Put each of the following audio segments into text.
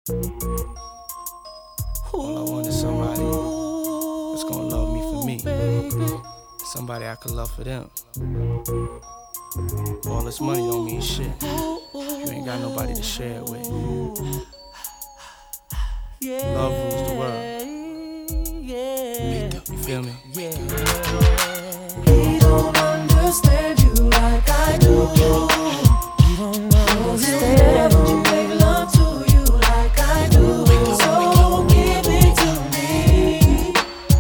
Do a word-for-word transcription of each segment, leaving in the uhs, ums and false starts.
All I want is somebody that's gonna love me for me. Somebody I can love for them. All this money don't mean shit. You ain't got nobody to share it with. Love rules the world. You feel me? He don't understand you like I do. He don't understand you. Make love to you like I do. So give it to me,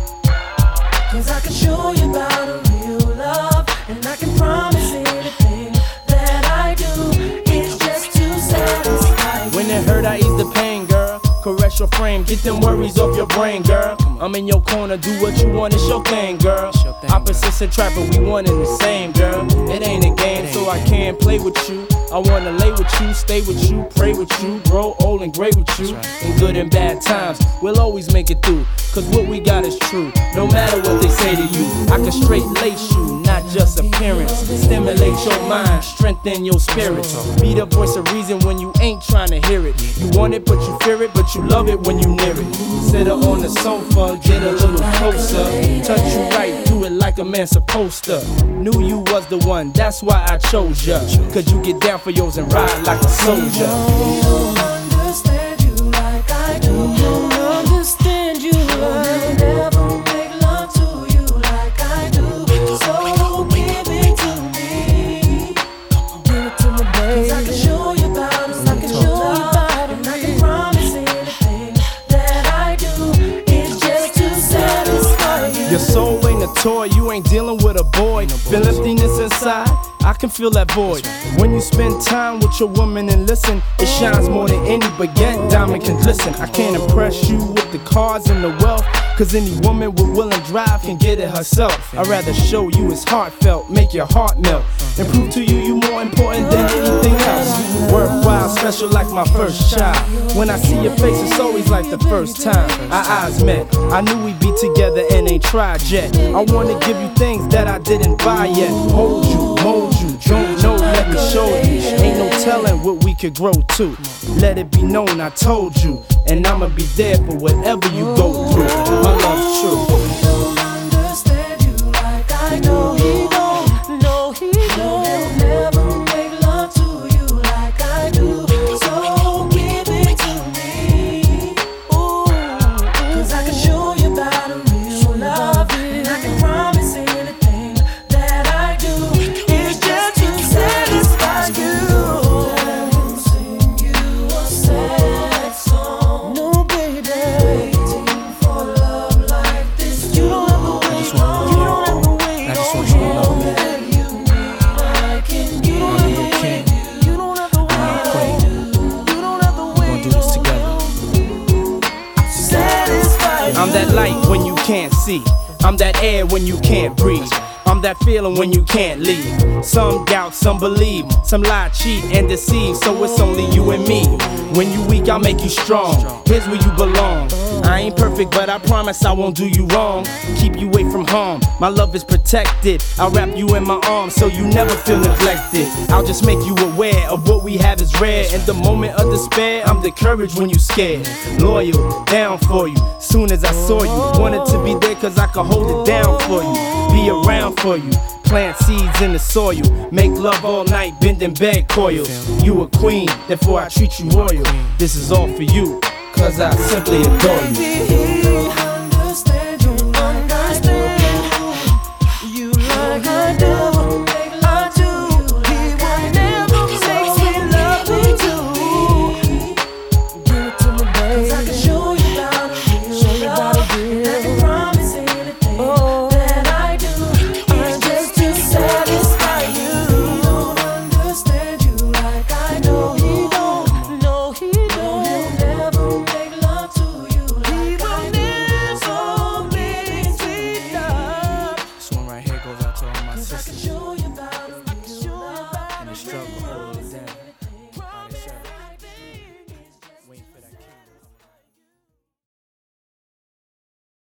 'cause I can show you about a real love, and I can promise anything that I do is just to satisfy you. When it hurt, I ease the pain, girl. Caress your frame, get them worries off your brain, girl. I'm in your corner, do what you want, it's your thing, girl. Opposites attract, but we one and the same, girl. It ain't a game, so I can't play with you. I wanna lay with you, stay with you, pray with you, grow old and great with you. In good and bad times, we'll always make it through, 'cause what we got is true. No matter what they say to you, I can straight lace you, not just appearance. Stimulate your mind, strengthen your spirit. Be the voice of reason when you ain't trying to hear it. You want it, but you fear it, but you love it when you near it. Sit up on the sofa, get a little closer. Touch you right, do it like a man supposed to. Knew you was the one, that's why I chose ya. 'Cause you get down for yours and ride like a soldier. He don't understand you like I do. He don't understand you like never make love to you like I do. So give it to me, give it to me, baby. 'Cause I can show you about it, I can show you about it, and I can promise anything that I do is just to satisfy you. Your soul ain't a toy, you ain't dealing with a boy. Feel emptiness inside, I can feel that void. When you spend time with your woman and listen, it shines more than any baguette diamond can glisten. I can't impress you with the cars and the wealth, 'cause any woman with will and drive can get it herself. I'd rather show you it's heartfelt, make your heart melt, and prove to you you more important than anything else. Worthwhile, special like my first child. When I see your face, it's always like the first time our eyes met. I knew we'd be together and ain't tried yet. I wanna give you things that I didn't buy yet. Hold you, mold you, don't know, let me show you. Ain't no telling what we could grow to. Let it be known I told you, and I'ma be there for whatever you go through. My love's true. He don't understand you like I do. He don't, no, he don't. He'll never make love to you like I do. So give it to me, ooh, 'cause I can show you about a real love, and I can promise anything that I do is just to satisfy you. Sing you a sad song, no baby, waiting for love like this. You don't have to wait long. You don't have to wait I just want you to love me. You need I can give. You don't have to wait. You don't have to wait. You don't have to wait. We're gonna do this together. Satisfy you. I'm that light when you can't see. I'm that air when you can't breathe. I'm that feeling when you can't leave. Some doubt, some believe, some lie, cheat, and deceive. So it's only you and me. When you weak, I'll make you strong. Here's where you belong. I ain't perfect, but I promise I won't do you wrong. Keep you away from harm. My love is protected. I'll wrap you in my arms so you never feel neglected. I'll just make you aware of what we have is rare. In the moment of despair, I'm the courage when you scared. Loyal, down for you. Soon as I saw you, wanted to be there 'cause I could hold it down for you. Be around for you. Plant seeds in the soil. Make love all night, bending bed coils. You a queen, therefore I treat you royal. This is all for you, 'cause I simply adore you.